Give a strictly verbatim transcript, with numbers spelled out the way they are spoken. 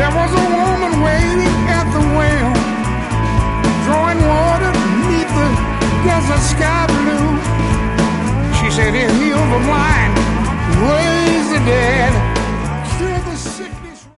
There was a woman waiting at the well, drawing water beneath the desert sky blue. She said, "He'll heal the blind, raise the dead,